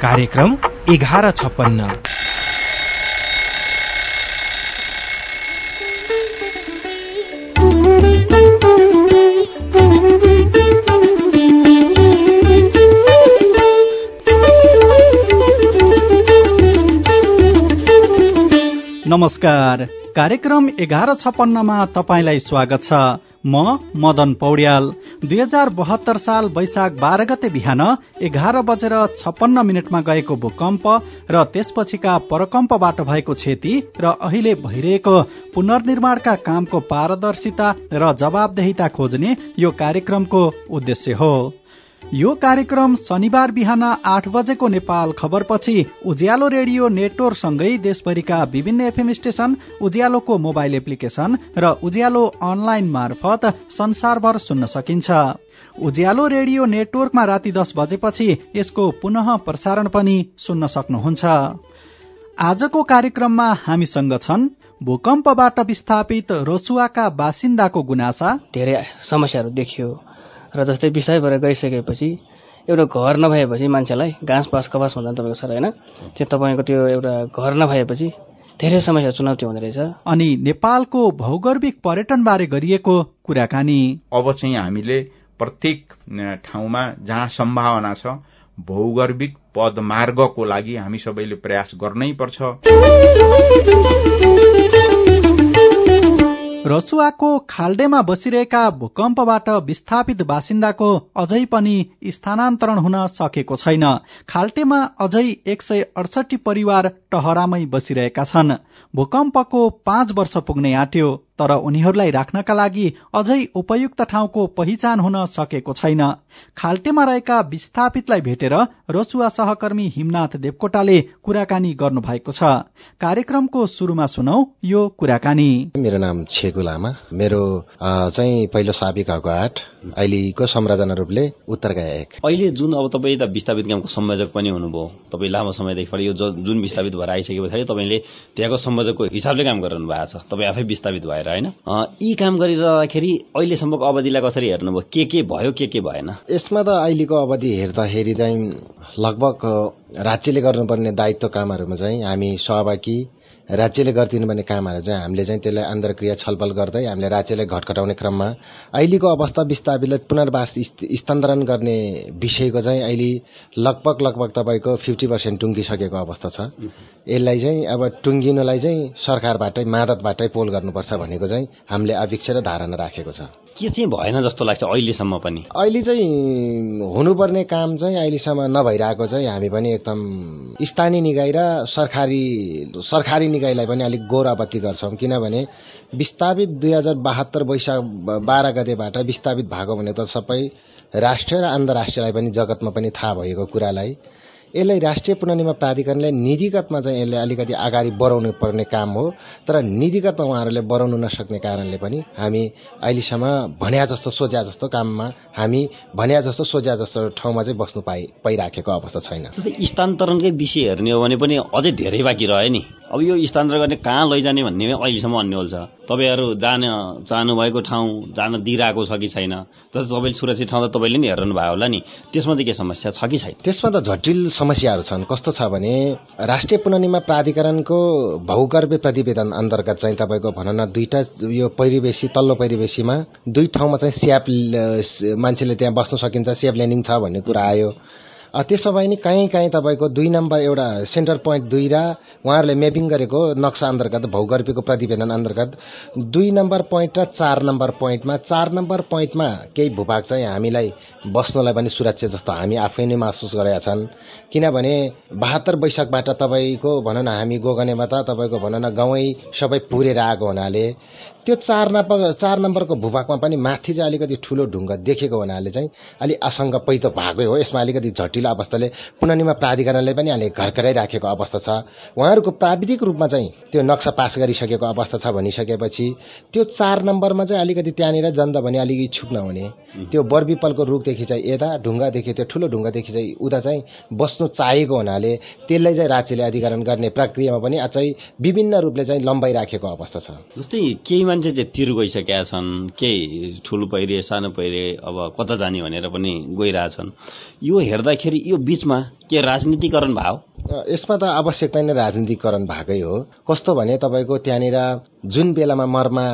कार्यक्रम 1156। नमस्कार। कार्यक्रम 1156 मा तपाईंलाई स्वागत छ। म मदन पौड्याल। 2072 साल वैशाख 12 गते बिहान 11:56 गएको भूकम्प र त्यसपछिका परकम्पबाट भएको क्षति र अहिले भइरहेको पुनर्निर्माणका कामको पारदर्शिता र जवाबदेहिता खोज्ने यो कार्यक्रमको उद्देश्य हो। यो कार्यक्रम शनिबार बिहान 8 बजेको नेपाल खबरपछि उज्यालो रेडियो नेटवर्कसँगै देशभरिका विभिन्न एफएम स्टेशन, उज्यालोको मोबाइल एप्लिकेशन र उज्यालो अनलाइन मार्फत संसारभर सुन्न सकिन्छ। उज्यालो रेडियो नेटवर्कमा राति 10 बजेपछि यसको पुनः प्रसारण पनि सुन्न सक्नुहुन्छ। आजको कार्यक्रममा हामीसँग छन् भूकम्पबाट विस्थापित रोसुवाका बासिन्दाको गुनासा। धेरै समस्याहरू देखियो र जस्तै विस्थापित भएर गइसकेपछि एउटा घर नभएपछि मान्छेलाई घाँस पास कपास भन्दा तपाईँको सर होइन, त्यो तपाईँको त्यो एउटा घर नभएपछि धेरै समस्या चुनौती हुँदो रहेछ। अनि नेपालको भौगोलिक पर्यटनबारे गरिएको कुराकानी। अब चाहिँ हामीले प्रत्येक ठाउँमा जहाँ सम्भावना छ भौगोलिक पदमार्गको लागि हामी सबैले प्रयास गर्नै पर्छ। रसुवाको खाल्डेमा बसिरहेका भूकम्पबाट विस्थापित बासिन्दाको अझै पनि स्थानान्तरण हुन सकेको छैन। खाल्टेमा अझै 168 परिवार टहरामै बसिरहेका छन्। भूकम्पको 5 वर्ष पुग्नै आँट्यो, तर उनीहरूलाई राख्नका लागि अझै उपयुक्त ठाउँको पहिचान हुन सकेको छैन। खाल्टेमा रहेका विस्थापितलाई भेटेर रसुवा सहकर्मी हिमनाथ देवकोटाले कुराकानी गर्नु भएको छ। कार्यक्रमको सुरुमा सुनौ यो कुराकानी। मेरो नाम छेगु लामा। मेरो चाहिँ पहिलो साबिक हकहाट, अहिलेको संरचना रूपले उत्तरगाया 1। अहिले जुन अब तपाईँ त विस्थापित कामको संयोजक पनि हुनुभयो, तपाईँ लामो समयदेखि यो जुन विस्थापित भएर आइसके पछाडि तपाईँले त्यहाँको संयोजकको हिसाबले काम गरिरहनु भएको छ। तपाईँ आफै विस्थापित भएर होइन, यी काम गरिरहँदाखेरि अहिलेसम्मको अवधिलाई कसरी हेर्नुभयो? के भयो के भएन? यसमा त अहिलेको अवधि हेर्दाखेरि चाहिँ लगभग राज्यले गर्नुपर्ने दायित्व कामहरूमा चाहिँ हामी सहभागी, राज्यले गरिदिनुपर्ने कामहरू चाहिँ हामीले चाहिँ त्यसलाई अन्तर्क्रिया छलफल गर्दै हामीले राज्यलाई घटघटाउने क्रममा अहिलेको अवस्था विस्थापितलाई पुनर्वास स्थानान्तरण गर्ने विषयको चाहिँ अहिले लगभग तपाईँको 50% टुङ्गिसकेको अवस्था छ। यसलाई चाहिँ अब टुङ्गिनलाई चाहिँ सरकारबाटै मद्दतबाटै पोल गर्नुपर्छ भनेको चाहिँ हामीले अपेक्षा र धारणा राखेको छ। के चाहिँ भएन जस्तो लाग्छ अहिलेसम्म पनि? अहिले चाहिँ हुनुपर्ने काम चाहिँ अहिलेसम्म नभइरहेको चाहिँ हामी पनि एकदम स्थानीय निकाय र सरकारी निकायलाई पनि अलिक गौरवती गर्छौँ। किनभने विस्थापित 2072 वैशाख 12 गतेबाट विस्थापित भएको भनेको त सबै राष्ट्रिय र अन्तर्राष्ट्रियलाई पनि जगतमा पनि थाहा भएको कुरालाई यसलाई राष्ट्रिय पुनर्निर्माण प्राधिकरणले नीतिगतमा चाहिँ यसलाई अलिकति अगाडि बढाउनु पर्ने काम हो। तर नीतिगतमा उहाँहरूले बढाउनु नसक्ने कारणले पनि हामी अहिलेसम्म भन्या जस्तो सोच्या जस्तो काममा हामी भन्या जस्तो सोच्या जस्तो ठाउँमा चाहिँ बस्नु पाइराखेको अवस्था छैन। स्थानान्तरणकै विषय हेर्ने हो भने पनि अझै धेरै बाँकी रह्यो नि। अब यो स्थानान्तरण गर्ने कहाँ लैजाने भन्ने अहिलेसम्म अन्यल छ। तपाईँहरू जान चाहनुभएको ठाउँ जान दिइरहेको छ कि छैन? जस्तै तपाईँले सुरक्षित ठाउँ त तपाईँले नि हेर्नु भयो होला नि, त्यसमा चाहिँ के समस्या छ कि छैन? त्यसमा त जटिल समस्याहरू छन्। कस्तो छ भने राष्ट्रिय पुनर्निर्माण प्राधिकरणको भौगर्भीय प्रतिवेदन अन्तर्गत चाहिँ तपाईँको भनौँ न दुईटा यो परिवेशी तल्लो परिवेशीमा दुई ठाउँमा चाहिँ स्याप मान्छेले त्यहाँ बस्न सकिन्छ, स्याप ल्यान्डिङ छ भन्ने कुरा आयो। त्यसो भए नि कहीँ तपाईँको 2 नम्बर एउटा सेन्टर पोइन्ट 2 र उहाँहरूले म्यापिङ गरेको नक्सा अन्तर्गत भौगर्भीयको प्रतिवेदन अन्तर्गत 2 नम्बर पोइन्ट र 4 नम्बर पोइन्टमा 4 नम्बर पोइन्टमा केही भूभाग चाहिँ हामीलाई बस्नलाई पनि सुरक्षित जस्तो हामी आफै नै महसुस गरेका छन्। किनभने 72 वैशाखबाट तपाईँको भनौँ न हामी गोगनेमा त तपाईँको भनौँ न गाउँै सबै पुरेर आएको हुनाले त्यो 4 नम्बरको भूभागमा पनि माथि चाहिँ अलिकति ठुलो ढुङ्गा देखेको हुनाले चाहिँ अलि आशंका पैदा भएकै हो। यसमा अलिकति जटिल अवस्थाले पुनर्निर्माण प्राधिकरणले पनि अलि घरकराइराखेको अवस्था छ। उहाँहरूको प्राविधिक रूपमा चाहिँ त्यो नक्सा पास गरिसकेको अवस्था छ भनिसकेपछि त्यो 4 नम्बरमा चाहिँ अलिकति त्यहाँनिर जनता भने अलिक इच्छुक नहुने, त्यो बरबिपलको रुखदेखि चाहिँ यता ढुङ्गादेखि त्यो ठुलो ढुङ्गादेखि चाहिँ उता चाहिँ बस्नु चाहेको हुनाले त्यसलाई चाहिँ राज्यले अधिग्रहण गर्ने प्रक्रियामा पनि अझै विभिन्न रूपले चाहिँ लम्बाइराखेको अवस्था छ। जस्तै केही मान्छे चाहिँ तिर गइसकेका छन्, केही ठुलो पहिरे सानो पहिरे अब कता जाने भनेर पनि गइरहेछन्। यो हेर्दाखेरि गर्दाखेरि यो बीचमा के राजनीतिकरण भयो? यसमा त आवश्यकता नै राजनीतिकरण भएकै हो। कस्तो भने तपाईँको त्यहाँनिर जुन बेलामा मर्मा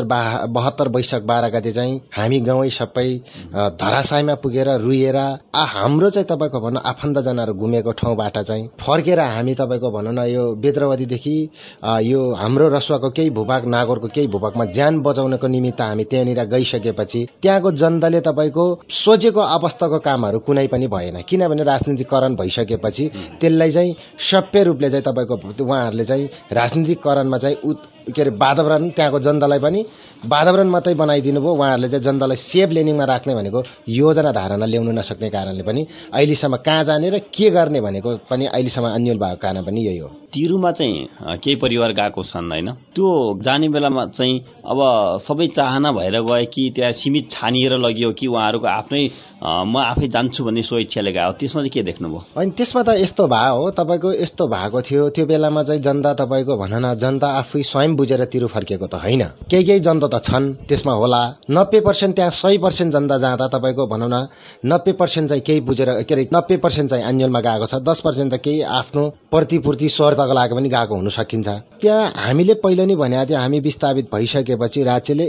2072 वैशाख 12 गते चाहिँ हामी गाउँ सबै धराशयमा पुगेर रुएर हाम्रो चाहिँ तपाईँको भनौँ आफन्तजनाहरू घुमेको ठाउँबाट चाहिँ फर्केर हामी तपाईँको भनौँ न यो बेद्रवतीदेखि यो हाम्रो रसुवाको केही भूभाग नागरको केही भूभागमा ज्यान बचाउनको निमित्त हामी त्यहाँनिर गइसकेपछि त्यहाँको जनताले तपाईँको सोचेको अवस्थाको कामहरू कुनै पनि भएन। किनभने राजनीतिकरण भइसकेपछि त्यसलाई चाहिँ सभ्य रूपले चाहिँ तपाईँको उहाँहरूले चाहिँ राजनीतिकरणमा चाहिँ के अरे वातावरण त्यहाँको जनतालाई पनि वातावरण मात्रै बनाइदिनु भयो। उहाँहरूले चाहिँ जनतालाई सेफ लेनिङमा राख्ने भनेको योजना धारणा ल्याउनु नसक्ने कारणले पनि अहिलेसम्म कहाँ जाने र के गर्ने भनेको पनि अहिलेसम्म अन्यल भएको कारण पनि यही हो। तिरुमा चाहिँ केही परिवार गएको छन् होइन, त्यो जाने बेलामा चाहिँ अब सबै चाहना भएर गए कि त्यहाँ सीमित छानिएर लगियो कि उहाँहरूको आफ्नै म आफै जान्छु भन्ने स्वइच्छाले गयो? त्यसमा चाहिँ के देख्नुभयो? अनि त्यसमा त यस्तो भयो हो, तपाईँको यस्तो भएको थियो त्यो बेलामा चाहिँ जनता तपाईँको भन न जनता आफै स्वयं बुझेर तिरु फर्केको त होइन। केही जनता त छन् त्यसमा होला 90% त्यहाँ 100% जनता जाँदा तपाईँको भनौँ न 90% चाहिँ केही बुझेर के अरे 90% चाहिँ अन्यलमा गएको छ, 10% त केही आफ्नो प्रतिपूर्ति स्वार्थको लागि पनि गएको हुन सकिन्छ। त्यहाँ हामीले पहिलो नै भनेको थियो हामी विस्थापित भइसकेपछि राज्यले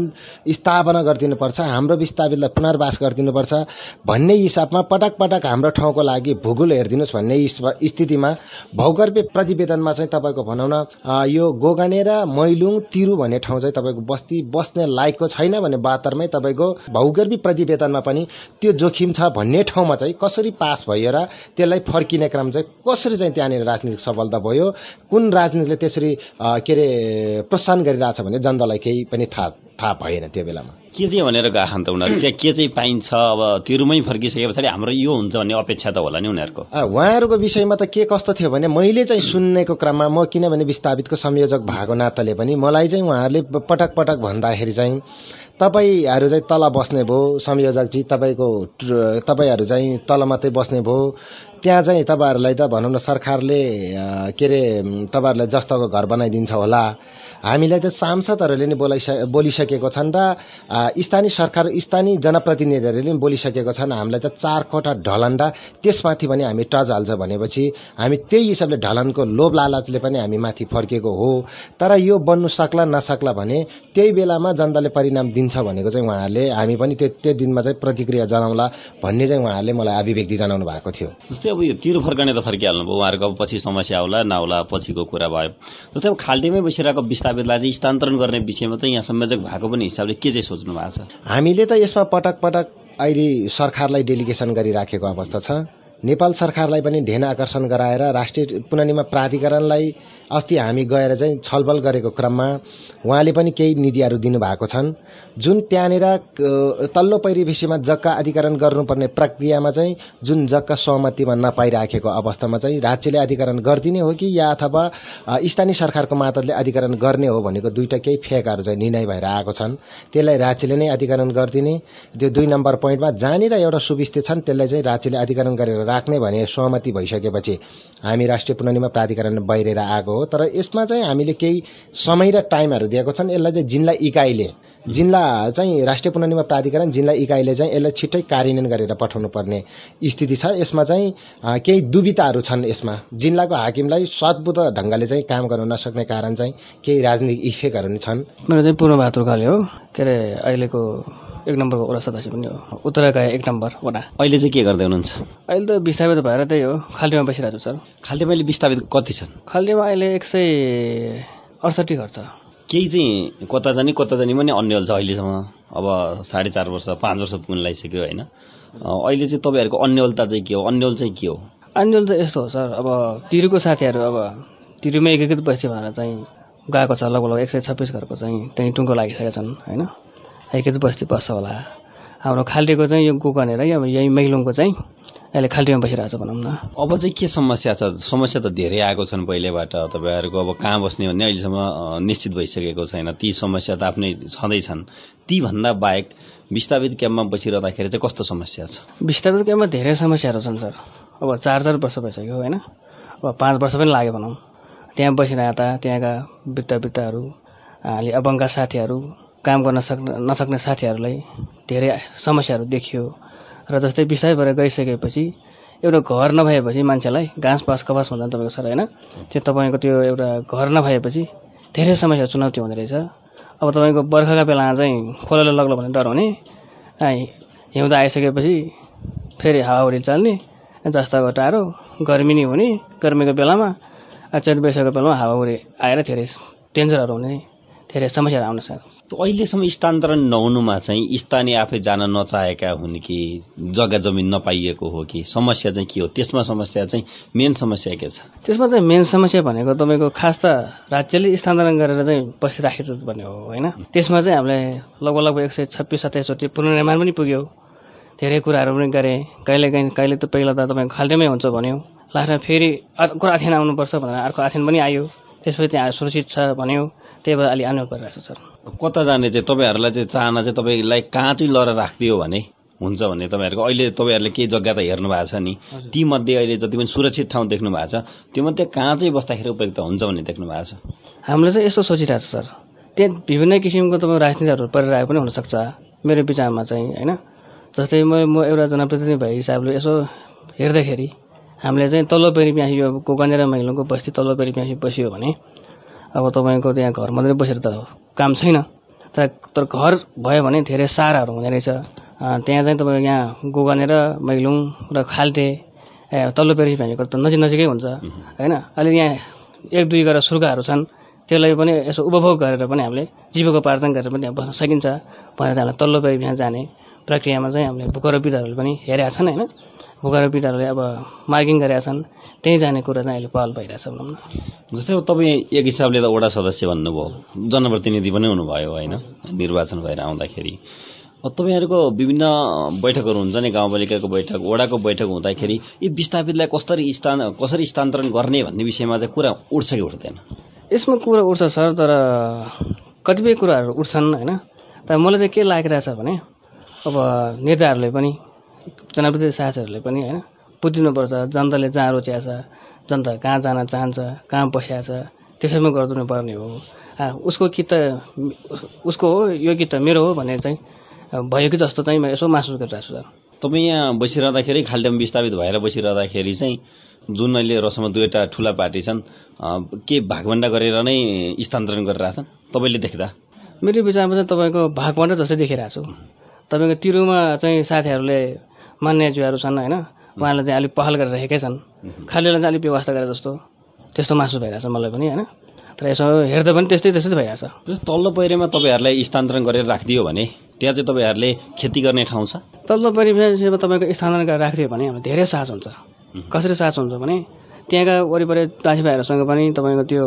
स्थापना गरिदिनुपर्छ, हाम्रो विस्थापितलाई पुनर्वास गरिदिनुपर्छ भन्ने हिसाबमा पटक पटक हाम्रो ठाउँको लागि भूगोल हेरिदिनुहोस् भन्ने स्थितिमा भौगर्भिक प्रतिवेदनमा चाहिँ तपाईँको भनौँ न यो गोगाने र मैलुङ तिरु भन्ने ठाउँ चाहिँ तपाईँको बस्ती बस्ने लायकको छैन भने 72मै तपाईँको भौगर्भिक प्रतिवेदनमा पनि त्यो जोखिम छ भन्ने ठाउँमा चाहिँ कसरी पास भयो र त्यसलाई फर्किने क्रम चाहिँ कसरी चाहिँ त्यहाँनिर राजनीतिक सफलता भयो, कुन राजनीतिले त्यसरी के अरे प्रोत्साहन गरिरहेछ भने जनतालाई केही पनि थाहा भएन। त्यो बेलामा के चाहिँ भनेर गएछन् त उनीहरू? त्यहाँ के चाहिँ पाइन्छ? अब तिरुमै फर्किसके पछाडि हाम्रो यो हुन्छ भन्ने अपेक्षा त होला नि उनीहरूको। उहाँहरूको विषयमा त के कस्तो थियो भने मैले चाहिँ सुन्नेको क्रममा म किनभने विस्थापितको संयोजक भएको नाताले पनि मलाई चाहिँ उहाँहरूले पटक पटक भन्दाखेरि चाहिँ तपाईँहरू चाहिँ तल बस्ने भयो संयोजकजी, तपाईँहरू चाहिँ तल मात्रै बस्ने भयो, त्यहाँ चाहिँ तपाईँहरूलाई त भनौँ न सरकारले के अरे तपाईँहरूलाई जस्तोको घर बनाइदिन्छ होला। हामीलाई त सांसदहरूले नै बोलिसकेको छन् र स्थानीय जनप्रतिनिधिहरूले पनि बोलिसकेको छन् हामीलाई त 4 कोठा ढलन र त्यसमाथि पनि हामी टच हाल्छ भनेपछि हामी त्यही हिसाबले ढलनको लोभ लालचले पनि हामी माथि फर्केको हो। तर यो बन्नु सक्ला नसक्ला भने त्यही बेलामा जनताले परिणाम दिन्छ भनेको चाहिँ उहाँहरूले हामी पनि त्यो दिनमा चाहिँ प्रतिक्रिया जनाउला भन्ने चाहिँ उहाँहरूले मलाई अभिव्यक्ति जनाउनु भएको थियो। जस्तै अब यो तिरु फर्कने त फर्किहाल्नु भयो, उहाँहरूको अब पछि समस्या आउला नआउला पछिको कुरा भयो। जस्तै अब खाल्टीमै बसिरहेको विस्थापितलाई चाहिँ स्थानान्तरण गर्ने विषयमा चाहिँ यहाँ संयोजक भएको पनि हिसाबले के चाहिँ सोच्नु भएको छ? हामीले त यसमा पटक पटक अहिले सरकारलाई डेलिगेसन गरिराखेको अवस्था छ। नेपाल सरकारलाई पनि ध्यान आकर्षण गराएर राष्ट्रिय पुनर्निर्माण प्राधिकरणलाई अस्ति हामी गएर चाहिँ छलफल गरेको क्रममा उहाँले पनि केही नीतिहरू दिनुभएको छन्। जुन त्यहाँनिर तल्लो परिवेशीमा जग्गा अधिग्रहण गर्नुपर्ने प्रक्रियामा चाहिँ जुन जग्गा सहमतिमा नपाइराखेको अवस्थामा चाहिँ राज्यले अधिग्रहण गरिदिने हो कि या अथवा स्थानीय सरकारको मातहतले अधिग्रहण गर्ने हो भनेको दुईटा केही फेकहरू चाहिँ निर्णय भएर आएको छन्। त्यसलाई राज्यले नै अधिग्रहण गरिदिने, त्यो 2 नम्बर पोइन्टमा जहाँनिर एउटा सुविस्ते छन् त्यसलाई चाहिँ राज्यले अधिग्रहण गरेर राख्ने भने सहमति भइसकेपछि हामी राष्ट्रिय पुनर्निर्माण प्राधिकरण बाहिर आएको हो। तर यसमा चाहिँ हामीले केही समय र टाइमहरू दिएको छन्। यसलाई चाहिँ जिल्ला चाहिँ राष्ट्रिय पुनर्निर्माण प्राधिकरण जिल्ला इकाइले चाहिँ यसलाई छिट्टै कार्यान्वयन गरेर पठाउनु पर्ने स्थिति छ। यसमा चाहिँ केही दुविधाहरू छन्। यसमा जिल्लाको हाकिमलाई सद्बुद्ध ढंगले चाहिँ काम गर्न नसक्ने कारण चाहिँ केही राजनीतिक इफेक्टहरू नै छन्। मेरो चाहिँ पूर्व भातुकाले हो, के अरे अहिलेको 1 नम्बरको वडा सदस्य पनि हो, उत्तरका 1 नम्बर वडा। अहिले चाहिँ के गर्दै हुनुहुन्छ? अहिले त विस्थापित भएर त्यही हो, खाल्टीमा बसिरहेको छु सर। खाल्टीमा अहिले विस्थापित कति छन्? खाल्टीमा अहिले 168 घर छ। केही चाहिँ कता जाने पनि अन्यल छ अहिलेसम्म। अब 4.5 वर्ष 5 वर्ष पुग्न लागिसक्यो होइन। अहिले चाहिँ तपाईँहरूको अन्यलता चाहिँ के हो? अन्यल चाहिँ के हो? अन्यल चाहिँ यस्तो हो सर, अब तिरुको साथीहरू अब तिरुमै एकीकृत बस्ती भनेर चाहिँ गएको छ। लगभग 126 घरको चाहिँ त्यहीँ टुङ्गो लागिसकेका छन् होइन। एकीकृत बस्ती बस्छ होला। हाम्रो खाल्टीको चाहिँ यो गोकनेर यही मैलुङको चाहिँ अहिले खाल्टीमा बसिरहेको छ भनौँ न। अब चाहिँ के समस्या छ? समस्या त धेरै आएको छन् पहिलेबाट। तपाईँहरूको अब कहाँ बस्ने भन्ने अहिलेसम्म निश्चित भइसकेको छैन। ती समस्या त आफ्नै छँदैछन्। ती भन्दा बाहेक विस्थापित क्याम्पमा बसिरहँदाखेरि चाहिँ कस्तो समस्या छ? विस्थापित क्याम्पमा धेरै समस्याहरू छन् सर। अब 4 वर्ष भइसक्यो होइन। अब 5 वर्ष पनि लाग्यो भनौँ। त्यहाँ बसिरहेका त्यहाँका वृद्धहरू अलि अबङ्गा साथीहरू, काम गर्न नसक्ने साथीहरूलाई धेरै समस्याहरू देखियो र जस्तै विस्थापित भएर गइसकेपछि एउटा घर नभएपछि मान्छेलाई घाँस पास कपास हुँदैन तपाईँको सर होइन। त्यो तपाईँको त्यो एउटा घर नभएपछि धेरै समस्या चुनौती हुँदो रहेछ। अब तपाईँको बर्खाका बेलामा चाहिँ खोलेर लग्लो भन्ने डर हुने, हिउँदा आइसकेपछि फेरि हावाहुरी चल्ने, जस्ताको टाढो गर्मी नै हुने, गर्मीको बेलामा चैत वैशाखको बेलामा हावाहुरी आएर धेरै डेन्जरहरू हुने, धेरै समस्याहरू आउन सक्छ। अहिलेसम्म स्थानान्तरण नहुनुमा चाहिँ स्थानीय आफै जान नचाहेका हुन् कि जग्गा जमिन नपाइएको हो कि समस्या चाहिँ के हो? त्यसमा समस्या चाहिँ मेन समस्या के छ? त्यसमा चाहिँ मेन समस्या भनेको तपाईँको खास त राज्यले स्थानान्तरण गरेर चाहिँ बसिराखेको भन्ने हो होइन। त्यसमा चाहिँ हामीले लगभग 126-27 चोटि पुनर्निर्माण पनि पुग्यो, धेरै कुराहरू पनि गरे। कहिले त पहिला त तपाईँको खाल्टेमै हुन्छ भन्यो, लास्टमा फेरि अर्को आथेन आउनुपर्छ भनेर अर्को आथेन पनि आयो, त्यसपछि त्यहाँ सुरक्षित छ भन्यो, त्यही भएर अलि आउनु परिरहेको छ सर। कता जाने चाहिँ तपाईँहरूलाई चाहिँ चाहना चाहिँ तपाईँलाई कहाँ चाहिँ लएर राखिदियो भने हुन्छ भन्ने तपाईँहरूको अहिले तपाईँहरूले केही जग्गा त हेर्नु भएको छ नि, ती मध्ये अहिले जति पनि सुरक्षित ठाउँ देख्नु भएको छ त्यो मध्ये कहाँ चाहिँ बस्दाखेरि उपयुक्त हुन्छ भन्ने देख्नु भएको छ? हामीले चाहिँ यस्तो सोचिरहेको छ सर, त्यहाँ विभिन्न किसिमको तपाईँ राजनीतिहरू परिरहेको पनि हुनसक्छ मेरो विचारमा चाहिँ होइन। जस्तै म एउटा जनप्रतिनिधि भए हिसाबले यसो हेर्दाखेरि हामीले चाहिँ तल्लो पेरी प्यासी यो गोकर्णेर महिलाको बस्ती तल्लो पेरी प्यासी बस्यो भने अब तपाईँको त्यहाँ घर मात्रै बसेर त काम छैन, तर घर भयो भने धेरै साराहरू हुँदो रहेछ। त्यहाँ चाहिँ तपाईँको यहाँ गोकर्णेर मैलुङ र खाल्टे तल्लो पेरी प्यासीको त नजिकै हुन्छ होइन। अहिले यहाँ 1-2 गरेर सुर्गाहरू छन्, त्यसलाई पनि यसो उपभोग गरेर पनि हामीले जीविकोपार्जन गरेर पनि त्यहाँ बस्न सकिन्छ भनेर चाहिँ हामीले तल्लो पेरी प्यासी जाने प्रक्रियामा चाहिँ हामीले भूगर्भविदहरूले पनि हेरेका छन् होइन। भूगर्भविदहरूले अब मार्किङ गरेका छन्, त्यहीँ जाने कुरा चाहिँ अहिले पहल भइरहेछ भनौँ न। जस्तै तपाईँ एक हिसाबले त वडा सदस्य भन्नुभयो, जनप्रतिनिधि पनि हुनुभयो होइन निर्वाचन भएर आउँदाखेरि। तपाईँहरूको विभिन्न बैठकहरू हुन्छ नि, गाउँपालिकाको बैठक, वडाको बैठक हुँदाखेरि यी विस्थापितलाई कसरी स्थानान्तरण गर्ने भन्ने विषयमा चाहिँ कुरा उठ्छ कि उठ्दैन? यसमा कुरा उठ्छ सर, तर कतिपय कुराहरू उठ्छन् होइन। तर मलाई चाहिँ के लागिरहेछ भने अब नेताहरूले पनि जनप्रतिनिधि शासकहरूले पनि होइन बुझिदिनुपर्छ, जनताले जहाँ रोचिएको छ, जनता कहाँ जान चाहन्छ, कहाँ बसिएको छ, त्यसैमा गरिदिनु पर्ने हो। उसको कि त उसको हो, यो कि त मेरो हो भन्ने चाहिँ भयो कि जस्तो चाहिँ म यसो महसुस गरिरहेको छु सर। तपाईँ यहाँ बसिरहँदाखेरि खाल्टेमा विस्थापित भएर बसिरहँदाखेरि चाहिँ जुन अहिले रसमा 2वटा ठुला पार्टी छन् के भागभण्डा गरेर नै स्थानान्तरण गरिरहेछन् तपाईँले देख्दा? मेरो विचारमा चाहिँ तपाईँको भागभण्डा जस्तै देखिरहेको छु। तपाईँको तिरुमा चाहिँ साथीहरूले मान्यज्यूहरू छन् होइन, उहाँहरूले चाहिँ अलिक पहल गरिरहेकै छन्, खालीलाई चाहिँ अलिक व्यवस्था गरेर जस्तो त्यस्तो महसुस भइरहेछ मलाई पनि होइन। तर यसो हेर्दा पनि त्यस्तै भइरहेछ। तल्लो पहिरोमा तपाईँहरूलाई स्थानान्तरण गरेर राखिदियो भने त्यहाँ चाहिँ तपाईँहरूले खेती गर्ने ठाउँ छ? तल्लो पहिरो तपाईँको स्थानान्तरण गरेर राखिदियो भने हामीलाई धेरै साहस हुन्छ। कसरी साहस हुन्छ भने त्यहाँका वरिपरि दाजुभाइहरूसँग पनि तपाईँको त्यो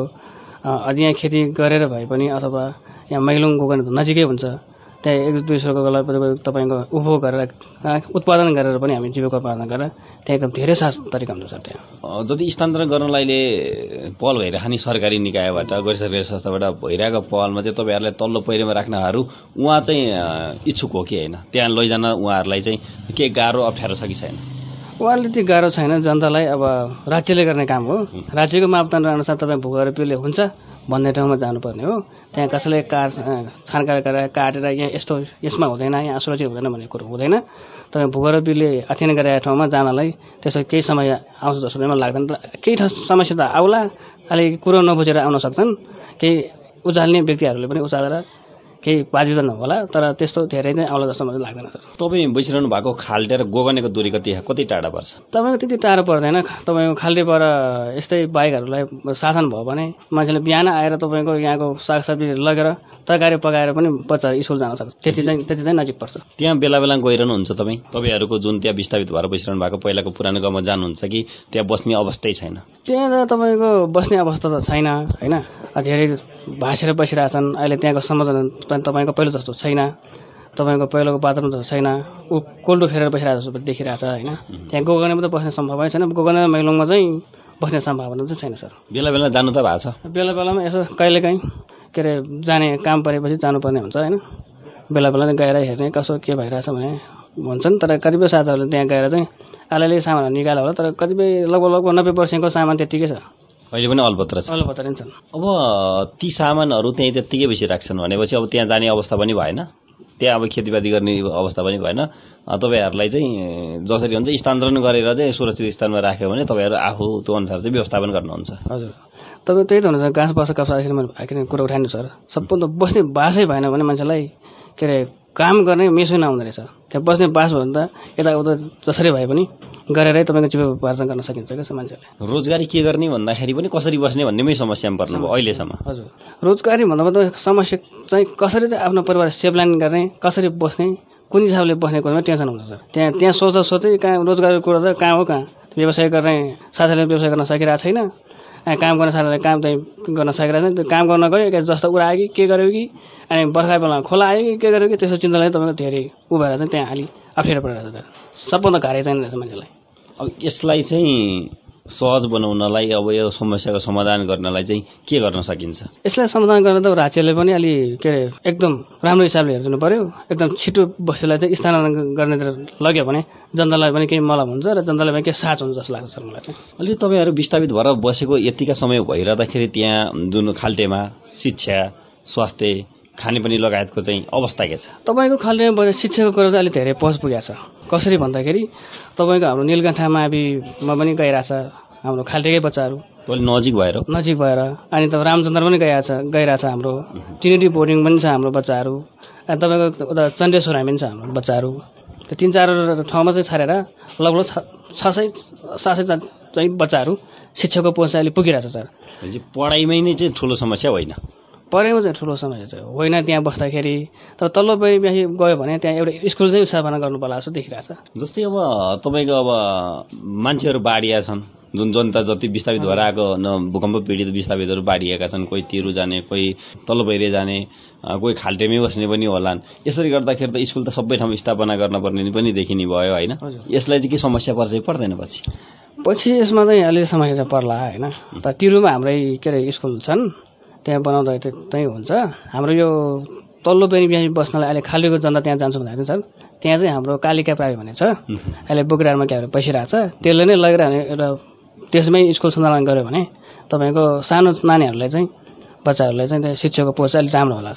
यहाँ खेती गरेर भए पनि अथवा यहाँ मैलुङ गोकर्णे नजिकै हुन्छ, त्यहाँ 1-2 तपाईँको उपभोग गरेर उत्पादन गरेर पनि हामी जीविकोपार्जन गरेर त्यहाँ एकदम धेरै साहस तरिका हुन्छ सर। त्यहाँ जति स्थानान्तरण गर्नलाई अहिले पहल भइरहेको नि सरकारी निकायबाट गैर सरकारी संस्थाबाट भइरहेको पहलमा चाहिँ तपाईँहरूलाई तल्लो पहिरोमा राख्नहरू उहाँ चाहिँ इच्छुक हो कि होइन? त्यहाँ लैजान उहाँहरूलाई चाहिँ के गाह्रो अप्ठ्यारो छ कि छैन? उहाँहरूले त्यो गाह्रो छैन, जनतालाई अब राज्यले गर्ने काम हो, राज्यको मापदण्ड अनुसार तपाईँ भूगर्भले हुन्छ भन्ने ठाउँमा जानुपर्ने हो। त्यहाँ कसैले छानकाट गरेर काटेर यहाँ यस्तो यसमा हुँदैन, यहाँ असुरक्षित हुँदैन भन्ने कुरो हुँदैन। तपाईँ भूगर्भले अध्ययन गरेका ठाउँमा जानलाई त्यसो केही समय आउँछ जस्तो चाहिँ मलाई लाग्दैन। केही समस्या त आउला, अलिक कुरो नबुझेर आउन सक्छन्, केही उचाल्ने व्यक्तिहरूले पनि उचालेर केही बाधित नहोला, तर त्यस्तो धेरै नै आउला जस्तो मलाई लाग्दैन सर। तपाईँ बसिरहनु भएको खाल्टे र गोकर्णेको दूरी कति टाढा पर्छ? तपाईँको त्यति टाढो पर्दैन। तपाईँको खाल्टेबाट यस्तै बाइकहरूलाई साधन भयो भने मान्छेले बिहान आएर तपाईँको यहाँको सागसब्जी लगेर तरकारी पकाएर पनि बच्चाहरू स्कुल जान सक्छ, त्यति चाहिँ नजिक पर्छ। त्यहाँ बेला गइरहनुहुन्छ तपाईँहरूको जुन त्यहाँ विस्थापित भएर बसिरहनु भएको पहिलाको पुरानो गाउँमा जानुहुन्छ कि त्यहाँ बस्ने अवस्थै छैन? त्यहाँ त तपाईँको बस्ने अवस्था त छैन होइन, धेरै भाँसेर बसिरहेछन्। अहिले त्यहाँको समाधान तपाईँको पहिलो जस्तो छैन, तपाईँको पहिलोको वातावरण जस्तो छैन, ऊ कोल्डो फेरेर बसिरहेको जस्तो देखिरहेछ होइन। त्यहाँ गोकर्णेमा त बस्ने सम्भावना छैन, गोकर्णे मैलुङमा चाहिँ बस्ने सम्भावना चाहिँ छैन सर। बेला जानु त भएको छ? बेलामा यसो कहिलेकाहीँ के अरे जाने काम परेपछि जानुपर्ने हुन्छ होइन। बेला गएर हेर्ने कसो के भइरहेछ भने भन्छन्, तर कतिपय साथीहरूले त्यहाँ गएर चाहिँ अलिअलि सामानहरू निकाल्यो होला, तर कतिपय लगभग 90% सामान त्यत्तिकै छ, अहिले पनि अलपत्र छन्। अब ती सामानहरू त्यहीँ त्यत्तिकै बेसी राख्छन् भनेपछि अब त्यहाँ जाने अवस्था पनि भएन? त्यहाँ अब खेतीपाती गर्ने अवस्था पनि भएन। तपाईँहरूलाई चाहिँ जसरी हुन्छ स्थानान्तरण गरेर चाहिँ सुरक्षित स्थानमा राख्यो भने तपाईँहरू आफू त्यो अनुसार चाहिँ व्यवस्थापन गर्नुहुन्छ। हजुर, तपाईँ त्यही त हुन्छ। घाँस बस्छ कप्साखेरि मैले कुरा उठाइनु सर, सबभन्दा बस्ने बासै भएन भने मान्छेलाई के अरे काम गर्ने मेसै नहुँदो रहेछ। त्यहाँ बस्ने बास भयो भने त यताउता जसरी भए पनि गरेरै तपाईँको जीविकोपार्जन गर्न सकिन्छ क्या मान्छेले। रोजगारी के गर्ने भन्दाखेरि पनि कसरी बस्ने भन्नेमै समस्यामा पर्नुभयो अहिलेसम्म। हजुर, रोजगारी भन्दा त समस्या चाहिँ कसरी चाहिँ आफ्नो परिवार सेभलाइन गर्ने, कसरी बस्ने, कुन हिसाबले बस्ने कुरामा टेन्सन हुन्छ सर। त्यहाँ सोच्दा सोच्दै कहाँ रोजगारीको कुरा त कहाँ हो, कहाँ व्यवसाय गर्ने साथीले व्यवसाय गर्न सकिरहेको छैन, काम गर्ने साथीले काम चाहिँ गर्न सकिरहेको छैन। त्यो काम गर्न गयो जस्तो कुरा आयो कि के गर्यो कि, अनि बर्खा बेलामा खोला आयो कि के गर्यो कि, त्यस्तो चिन्ताले तपाईँको धेरै उ भएर चाहिँ त्यहाँ अलि अप्ठ्यारो परिरहेको छ। सबभन्दा गाह्रो चाहिँ रहेछ मान्छेलाई। अब यसलाई चाहिँ सहज बनाउनलाई, अब यो समस्याको समाधान गर्नलाई चाहिँ के गर्न सकिन्छ? यसलाई समाधान गर्न त राज्यले पनि अलि के अरे एकदम राम्रो हिसाबले हेरिदिनु पर्यो। एकदम छिटो बस्तीलाई चाहिँ स्थानान्तरण गर्नेतिर लग्यो भने जनतालाई पनि केही मलम हुन्छ र जनतालाई पनि केही साथ हुन्छ जस्तो लाग्छ सर मलाई चाहिँ। अहिले तपाईँहरू विस्थापित भएर बसेको यतिका समय भइरहँदाखेरि त्यहाँ जुन खाल्टेमा शिक्षा, स्वास्थ्य, खानेपानी लगायतको चाहिँ अवस्था के छ? तपाईँको खाल्टेमा शिक्षाको कुरा चाहिँ अलिक धेरै पहुँच पुगेको छ। कसरी भन्दाखेरि तपाईँको हाम्रो नीलकण्ठा माविमा पनि गइरहेछ हाम्रो खाल्टेकै बच्चाहरू, नजिक भएर अनि त रामचन्द्र पनि गइरहेछ हाम्रो, ट्रिनिटी बोर्डिङ पनि छ हाम्रो बच्चाहरू, अनि तपाईँको उता चण्डेश्वर हामी पनि छ हाम्रो बच्चाहरू। त्यो 3-4 ठाउँमा चाहिँ छाडेर लगभग 600-700 चाहिँ बच्चाहरू शिक्षाको पहुँच चाहिँ अहिले पुगिरहेछ सर। पढाइमै नै चाहिँ ठुलो समस्या होइन? पढाइमा चाहिँ ठुलो समस्या चाहिँ होइन त्यहाँ बस्दाखेरि। तर तल्लो परिवेशी गयो भने त्यहाँ एउटा स्कुल चाहिँ स्थापना गर्नु पर्ला जस्तो देखिरहेछ। जस्तै अब तपाईँको अब मान्छेहरू बाढिया छन्, जुन जनता जति विस्थापित भएर आएको भूकम्प पीडित विस्थापितहरू बाढिएका छन्, कोही तिरु जाने, कोही तल्लो पहिरे जाने, कोही खाल्टेमै बस्ने पनि होलान्। यसरी गर्दाखेरि त स्कुल त सबै ठाउँ स्थापना गर्न पर्ने पनि देखिने भयो होइन? यसलाई चाहिँ के समस्या पर्छ पर्दैन? पछि यसमा चाहिँ अलिक समस्या चाहिँ पर्ला होइन। त तिरुमा हाम्रै के अरे स्कुल छन्, त्यहाँ बनाउँदा त्यही हुन्छ। हाम्रो यो तल्लो बेनी बस्नलाई अहिले खालीको जनता त्यहाँ जान्छु भन्दाखेरि सर, त्यहाँ चाहिँ हाम्रो कालिका प्रावि भन्ने छ, अहिले बोकिरारमा क्या पैसिरहेको छ। त्यसले नै लगेर एउटा त्यसमै स्कुल सञ्चालन गर्यो भने तपाईँको सानो नानीहरूलाई चाहिँ बच्चाहरूलाई चाहिँ त्यहाँ शिक्षाको पहुँच अलिक राम्रो होला।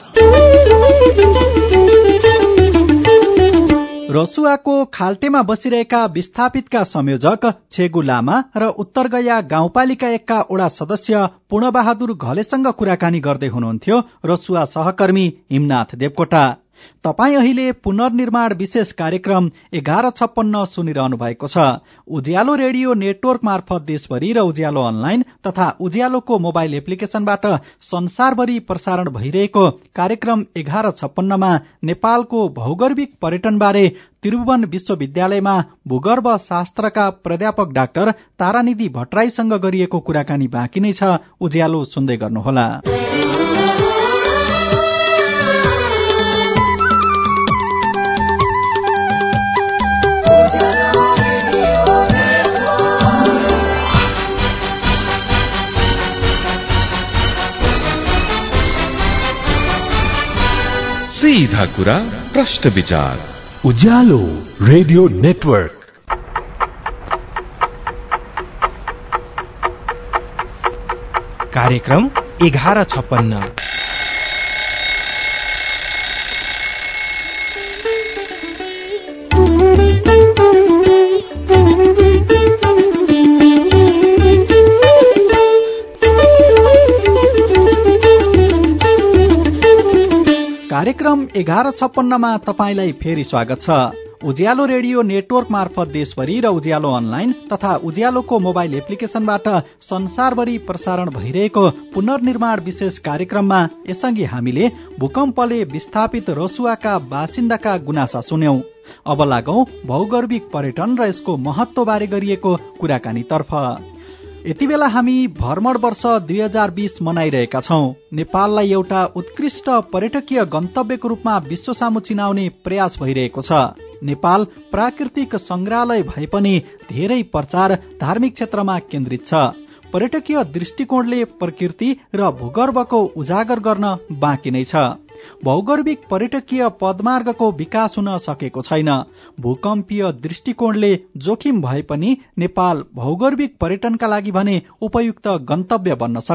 रसुवाको खाल्टेमा बसिरहेका विस्थापितका संयोजक छेगु लामा र उत्तरगया गाउँपालिका 1 का वडा सदस्य पूर्णबहादुर घलेसँग कुराकानी गर्दै हुनुहुन्थ्यो रसुवा सहकर्मी हिमनाथ देवकोटा। तपाई अहिले पुनर्निर्माण विशेष कार्यक्रम 1156 सुनिरहनु भएको छ। उज्यालो रेडियो नेटवर्क मार्फत देशभरि र उज्यालो अनलाइन तथा उज्यालोको मोबाइल एप्लिकेशनबाट संसारभरि प्रसारण भइरहेको कार्यक्रम 1156 मा नेपालको भौगर्भिक पर्यटनबारे त्रिभुवन विश्वविद्यालयमा भूगर्भ शास्त्रका प्राध्यापक डाक्टर तारानिधि भट्टराईसँग गरिएको कुराकानी बाँकी नै छ। उज्यालो सुन्दै गर्नुहोला। सीधा कुरा प्रश्न विचार उज्यालो रेडियो नेटवर्क। कार्यक्रम 1156। कार्यक्रम 1156 मा तपाईलाई फेरि स्वागत छ। उज्यालो रेडियो नेटवर्क मार्फत देशभरि र उज्यालो अनलाइन तथा उज्यालोको मोबाइल एप्लिकेशनबाट संसारभरि प्रसारण भइरहेको पुनर्निर्माण विशेष कार्यक्रममा यसअघि हामीले भूकम्पले विस्थापित रसुवाका बासिन्दाका गुनासा सुन्यौं। अब लागौं भौगर्भिक पर्यटन र यसको महत्वबारे गरिएको कुराकानीतर्फ। यति बेला हामी भ्रमण वर्ष 2020 मनाइरहेका छौं। नेपाललाई एउटा उत्कृष्ट पर्यटकीय गन्तव्यको रूपमा विश्वसामु चिनाउने प्रयास भइरहेको छ। नेपाल प्राकृतिक संग्रहालय भए पनि धेरै प्रचार धार्मिक क्षेत्रमा केन्द्रित छ। पर्यटकीय दृष्टिकोणले प्रकृति र भूगर्भको उजागर गर्न बाँकी नै छ। भौगर्भिक पर्यटकीय पदमार्गको विकास हुन सकेको छैन। भूकम्पीय दृष्टिकोणले जोखिम भए पनि नेपाल भौगर्भिक पर्यटनका लागि भने उपयुक्त गन्तव्य बन्न सक्छ।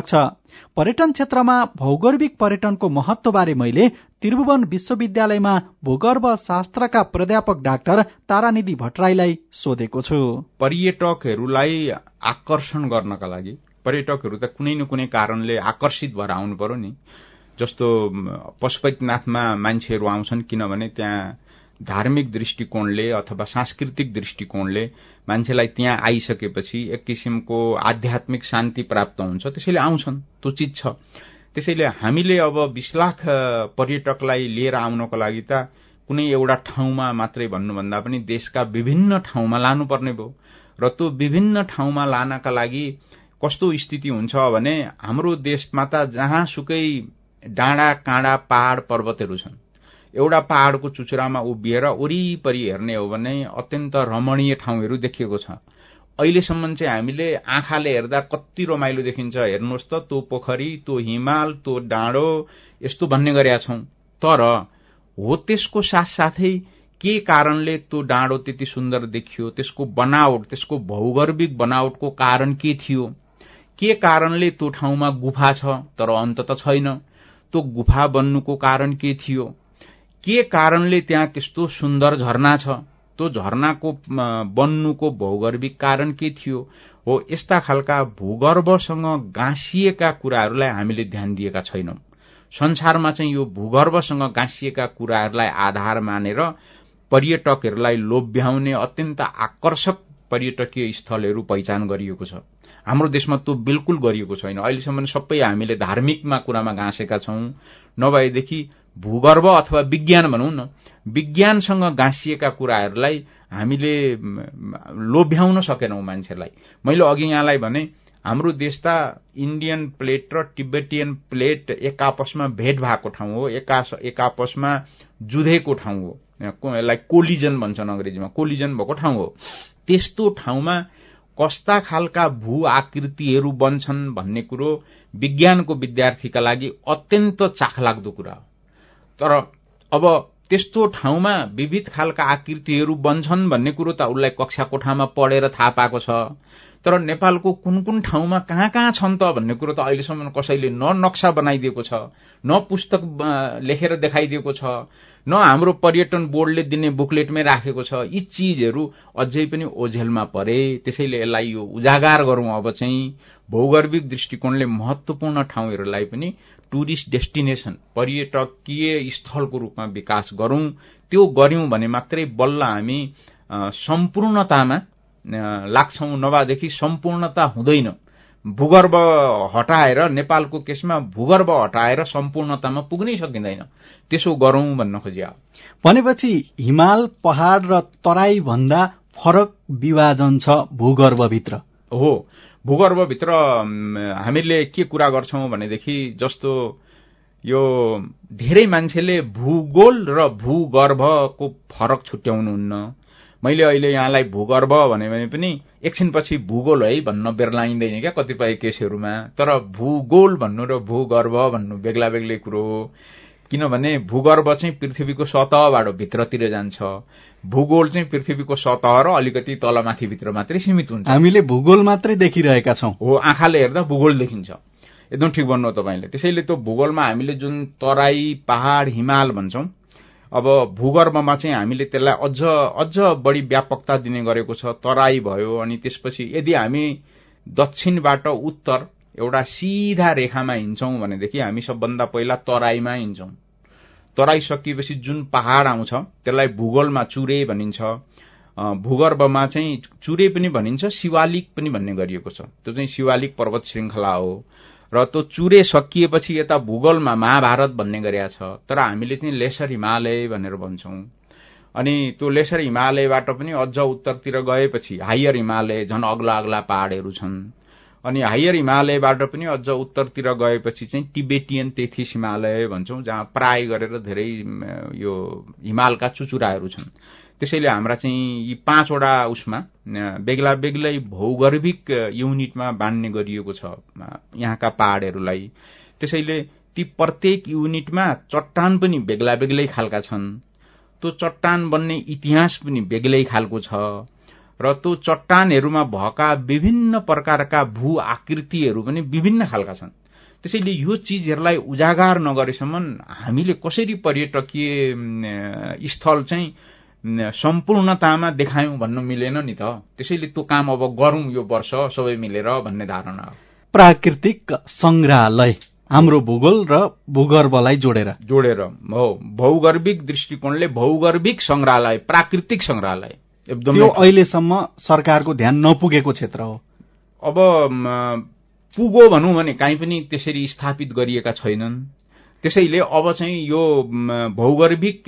पर्यटन क्षेत्रमा भौगोलिक पर्यटनको महत्वबारे मैले त्रिभुवन विश्वविद्यालयमा भूगर्भ शास्त्रका प्राध्यापक डाक्टर तारानिधि भट्टराईलाई सोधेको छु। पर्यटकहरूलाई आकर्षण गर्नका लागि पर्यटकहरू त कुनै न कुनै कारणले आकर्षित भएर आउनु पर्यो नि। जस्तो पशुपतिनाथमा मान्छेहरू आउँछन् किनभने त्यहाँ धार्मिक दृष्टिकोणले अथवा सांस्कृतिक दृष्टिकोणले मान्छेलाई त्यहाँ आइसकेपछि एक किसिमको आध्यात्मिक शान्ति प्राप्त हुन्छ, त्यसैले आउँछन्, त्यो चिज छ। त्यसैले हामीले अब 20 लाख पर्यटकलाई लिएर आउनको लागि त कुनै एउटा ठाउँमा मात्रै भन्नुभन्दा पनि देशका विभिन्न ठाउँमा लानुपर्ने भयो र त्यो विभिन्न ठाउँमा लानका लागि कस्तो स्थिति हुन्छ भने हाम्रो देशमा त जहाँसुकै डाँडा काँडा पहाड़ पर्वतहरू छन्। एउटा पहाड़को चुचुरामा उभिएर वरिपरि हेर्ने हो भने अत्यन्त रमणीय ठाउँहरू देखिएको छ। अहिलेसम्म चाहिँ हामीले आँखाले हेर्दा कति रमाइलो देखिन्छ, हेर्नुहोस् त त्यो पोखरी, त्यो हिमाल, त्यो डाँडो यस्तो भन्ने गरेका छौं। तर हो त्यसको साथसाथै के कारणले त्यो डाँडो त्यति सुन्दर देखियो, त्यसको बनावट, त्यसको भौगर्भिक बनावटको कारण के थियो, के कारणले त्यो ठाउँमा गुफा छ तर अन्त त छैन, त्यो गुफा बन्नुको कारण के थियो, के कारणले त्यहाँ त्यस्तो सुन्दर झरना छ, त्यो झरनाको बन्नुको भौगर्भिक कारण के थियो, हो यस्ता खालका भूगर्भसँग गाँसिएका कुराहरूलाई हामीले ध्यान दिएका छैनौं। संसारमा चाहिँ यो भूगर्भसँग गाँसिएका कुराहरूलाई आधार मानेर पर्यटकहरूलाई लोभ्याउने अत्यन्त आकर्षक पर्यटकीय स्थलहरू पहिचान गरिएको छ। हाम्रो देशमा त्यो बिल्कुल गरिएको छैन। अहिलेसम्म सबै हामीले धार्मिकमा कुरामा गाँसेका छौं, नभएदेखि भूगर्भ अथवा विज्ञान भनौं न, विज्ञानसँग गाँसिएका कुराहरूलाई हामीले लोभ्याउन सकेनौं मान्छेलाई। मैले अघि यहाँलाई भने हाम्रो देश त इन्डियन प्लेट र तिब्बतियन प्लेट एक आपसमा भेट भएको ठाउँ हो, एक आपसमा जुधेको ठाउँ हो, यसलाई कोलिजन भन्छन् अंग्रेजीमा, कोलिजन भएको ठाउँ हो। त्यस्तो ठाउँमा कस्ता खालका भू आकृतिहरू बन्छन् भन्ने कुरो विज्ञानको विद्यार्थीका लागि अत्यन्त चाखलाग्दो कुरा हो। तर अब त्यस्तो ठाउँमा विविध खालका आकृतिहरू बन्छन् भन्ने कुरो त उसलाई कक्षा कोठामा पढेर थाहा पाएको छ। तर नेपालको कुन कुन ठाउँमा कहाँ कहाँ छन् त भन्ने कुरो त अहिलेसम्म कसैले न नक्सा बनाइदिएको छ, न पुस्तक लेखेर देखाइदिएको छ, न हाम्रो पर्यटन बोर्डले दिने बुकलेटमै राखेको छ। यी चीजहरू अझै पनि ओझेलमा परे। त्यसैले यसलाई यो उजागर गरौं। अब चाहिँ भौगर्भिक दृष्टिकोणले महत्वपूर्ण ठाउँहरूलाई पनि टुरिस्ट डेस्टिनेसन, पर्यटकीय स्थलको रूपमा विकास गरौं। त्यो गर्यौं भने मात्रै बल्ल हामी सम्पूर्णतामा लाग्छौं, नभएदेखि सम्पूर्णता हुँदैन। भूगर्भ हटाएर, नेपालको केसमा भूगर्भ हटाएर सम्पूर्णतामा पुग्नै सकिँदैन। त्यसो गरौं भन्न खोजिया। भनेपछि हिमाल, पहाड़ र तराई भन्दा फरक विभाजन छ भूगर्भभित्र। हो, भूगर्भभित्र हामीले के कुरा गर्छौं भनेदेखि जस्तो यो धेरै मान्छेले भूगोल र भूगर्भको फरक छुट्याउनुहुन्न। मैले अहिले यहाँलाई भूगर्भ भने पनि एकछिनपछि भूगोल है भन्न बेर्लाइँदैन क्या कतिपय केसहरूमा। तर भूगोल भन्नु र भूगर्भ भन्नु बेग्ला बेग्लै कुरो हो। किनभने भूगर्भ चाहिँ पृथ्वीको सतहबाट भित्रतिर जान्छ, भूगोल चाहिँ पृथ्वीको सतह र अलिकति तलमाथि भित्र मात्रै सीमित हुन्छ। हामीले भूगोल मात्रै देखिरहेका छौं। हो, आँखाले हेर्दा भूगोल देखिन्छ। एकदम ठिक भन्नु तपाईले। त्यसैले त्यो भूगोलमा हामीले जुन तराई, पहाड़, हिमाल भन्छौं, अब भूगर्भमा चाहिँ हामीले त्यसलाई अझ बढी व्यापकता दिने गरेको छ। तराई भयो, अनि त्यसपछि यदि हामी दक्षिणबाट उत्तर एउटा सिधा रेखामा हिँड्छौं भनेदेखि हामी सबभन्दा पहिला तराईमा हिँड्छौं। तराई सकिएपछि जुन पहाड़ आउँछ त्यसलाई भूगोलमा चुरे भनिन्छ, भूगर्भमा चाहिँ चुरे पनि भनिन्छ, शिवालिक पनि भन्ने गरिएको छ। त्यो चाहिँ शिवालिक पर्वत श्रृंखला हो। र त्यो चुरे सकिएपछि यता भूगोलमा महाभारत भन्ने गरेका छ। तर हामीले चाहिँ लेसर हिमालय भनेर भन्छौं। अनि त्यो लेसर हिमालयबाट पनि अझ उत्तरतिर गएपछि हायर हिमालय, झन अग्ला अग्ला पहाड़हरू छन्। अनि हायर हिमालयबाट पनि अझ उत्तरतिर गएपछि चाहिँ टिबेटियन तेथिस हिमालय भन्छौं, जहाँ प्राय गरेर धेरै यो हिमालका चुचुराहरू छन्। त्यसैले हाम्रा चाहिँ यी 5 वटा उसमा बेग्ला बेग्लै भौगर्भिक युनिटमा बाँड्ने गरिएको छ यहाँका पहाड़हरूलाई। त्यसैले ती प्रत्येक युनिटमा चट्टान पनि बेग्ला बेग्लै खालका छन्। त्यो चट्टान बन्ने इतिहास पनि बेग्लै खालको छ र त्यो चट्टानहरूमा भएका विभिन्न प्रकारका भू आकृतिहरू पनि विभिन्न खालका छन्। त्यसैले यो चीजहरूलाई उजागर नगरेसम्म हामीले कसरी पर्यटकीय स्थल चाहिँ सम्पूर्णतामा देखायौं भन्न मिलेन नि त। त्यसैले त्यो काम अब गरौं यो वर्ष सबै मिलेर भन्ने धारणा हो। प्राकृतिक संग्रहालय हाम्रो भूगोल र भूगर्भलाई जोडेर हो। भौगर्भिक दृष्टिकोणले भौगर्भिक संग्रहालय, प्राकृतिक संग्रहालय एकदम त्यो अहिलेसम्म सरकारको ध्यान नपुगेको क्षेत्र हो। अब पुगो भनौं भने काहीँ पनि त्यसरी स्थापित गरिएका छैनन्। त्यसैले अब चाहिँ यो भौगर्भिक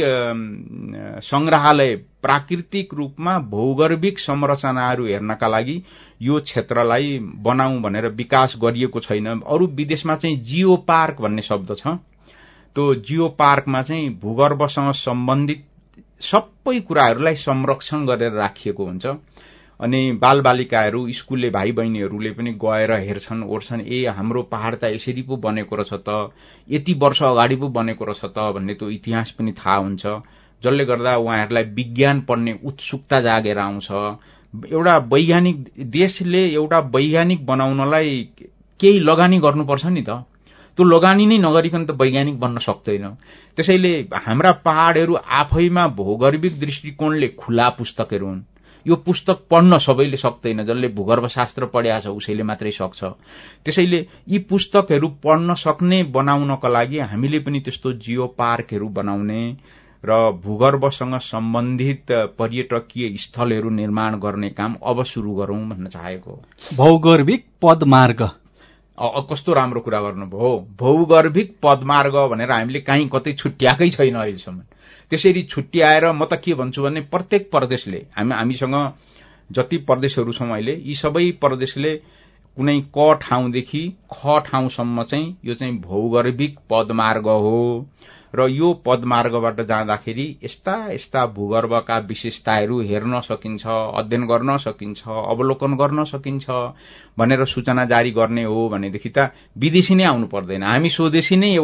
संग्रहालय प्राकृतिक रूपमा भौगर्भिक संरचनाहरू हेर्नका लागि यो क्षेत्रलाई बनाऊ भनेर विकास गरिएको छैन। अरू विदेशमा चाहिँ जियो पार्क भन्ने शब्द छ। त्यो जियो पार्कमा चाहिँ भूगर्भसँग सम्बन्धित सबै कुराहरूलाई संरक्षण गरेर राखिएको हुन्छ। अनि बालबालिकाहरू, स्कुलले भाइ बहिनीहरूले पनि गएर हेर्छन् ओर्छन्, ए हाम्रो पहाड त यसरी पो बनेको रहेछ त, यति वर्ष अगाडि पो बनेको रहेछ त भन्ने त्यो इतिहास पनि थाहा हुन्छ। जसले गर्दा उहाँहरूलाई विज्ञान पढ्ने उत्सुकता जागेर आउँछ। एउटा वैज्ञानिक देशले एउटा वैज्ञानिक बनाउनलाई केही लगानी गर्नुपर्छ नि त। त्यो लगानी नै नगरिकन त वैज्ञानिक बन्न सक्दैन। त्यसैले हाम्रा पहाडहरू आफैमा भौगर्भिक दृष्टिकोणले खुला पुस्तकहरू हुन्। यो पुस्तक पढ्न सबैले सक्दैन। जसले भूगर्भशास्त्र पढेको छ उसैले मात्रै सक्छ। त्यसैले यी पुस्तकहरू पढ्न सक्ने बनाउनका लागि हामीले पनि त्यस्तो जियो पार्कहरू बनाउने र भूगर्भसँग सम्बन्धित पर्यटकीय स्थलहरू निर्माण गर्ने काम अब सुरु गरौं भन्न चाहेको। भौगर्भिक पदमार्ग कस्तो राम्रो कुरा गर्नुभयो। भौगर्भिक पदमार्ग भनेर हामीले कहीँ कतै छुट्याएकै छैन अहिलेसम्म। त्यसरी छुट्याएर म त के भन्छु भने प्रत्येक प्रदेशले हामीसँग जति प्रदेशहरू छौं अहिले यी सबै प्रदेशले कुनै क ठाउँदेखि ख ठाउँसम्म चाहिँ यो चाहिँ भौगर्भिक पदमार्ग हो र यो पदमार्गबाट जाँदाखेरि यस्ता यस्ता भूगर्भका विशेषताहरू हेर्न सकिन्छ, अध्ययन गर्न सकिन्छ, अवलोकन गर्न सकिन्छ भनेर सूचना जारी गर्ने हो भनेदेखि त विदेशी नै आउनु पर्दैन। हामी स्वदेशी नै